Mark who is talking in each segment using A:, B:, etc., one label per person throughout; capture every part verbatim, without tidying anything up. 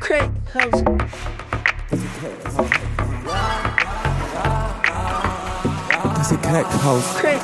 A: Crack house.
B: Das ist Crack House.
A: Crack.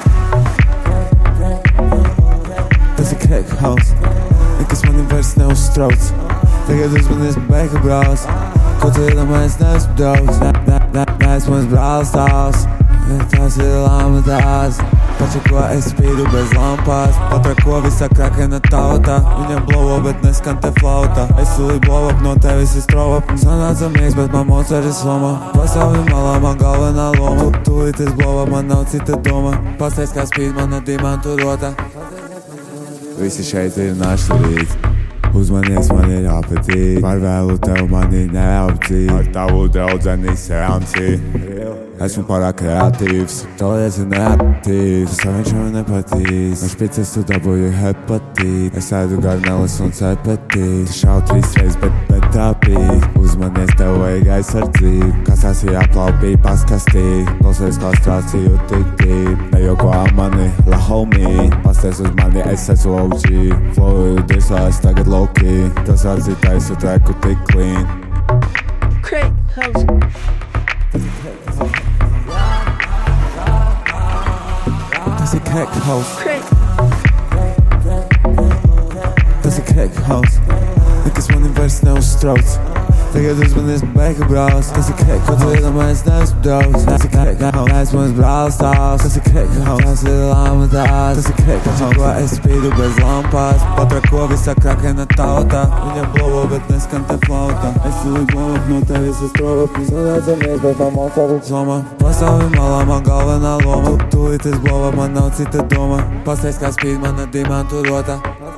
B: Das ist Crack House. Nekas man vairs neuztrauc. Tagad uzmanies beka brālis. Ko tu iedomājies neesmu daudz. Neesmu mans brālis tās. Tās ir lāma tās. Paču ko es spīdu bez lampās. Patra ko visa krakena tauta. Viņam blovo, bet neskan te flauta. Es tūlīt blovo no tevis es trova. Sanācamies, bet man mocer ir sloma. Pasauli malā man galvenā loma. Tūlīt es blovo, man nav cita doma. Pastais kā spīd mana dimantu rota. Visi šeit ir našturīt. Uzmanies, man ir apetīt. Par vēlu tev mani neapcīt. Ar tavu draudzeni seansi. Esmu pārāk kreatīvs. Tolies ir neaktīvs. Saviņš man nepatīs. No špices tu dabūji hepatīt. Es ēdu garneles un cepetīt. Šau trīs reiz, bet, bet tāpīt. Uzmanies, tev vajag aizsardzību. Kasās ir jāplaupī paskastīt. Klausies kastrāciju tik tīp. Nejoko mani, la homie. Pasties uz mani, es esmu O G. Flowu dislās tagad low-key. Tas atzītais u treku tik clean.
A: Crack house.
B: Das ist Crack House.
A: Crack.
B: Das ist Crack House. Nekas man vairs neuztrauc. Tagad uzmanies beka brālis. Tas ir Crack House. Ko tu iedomājies neesmu daudz. Tas ir Crack House. Neesmu mans brālis tās. Tas ir Crack House. Tās ir lāma tās. Tas ir Crack House. Ko es spīdu bez lampās. Patra ko visa krakena tauta. Viņam blovo, bet neskan te flauta. Es tūlīt blovo no tevis es trova. Sanācamies, bet man mocer ir sloma. Pasauli malā man galvenā loma. Tūlīt es blovo, man nav cita doma. Pastais kā spīd mana dimantu rota.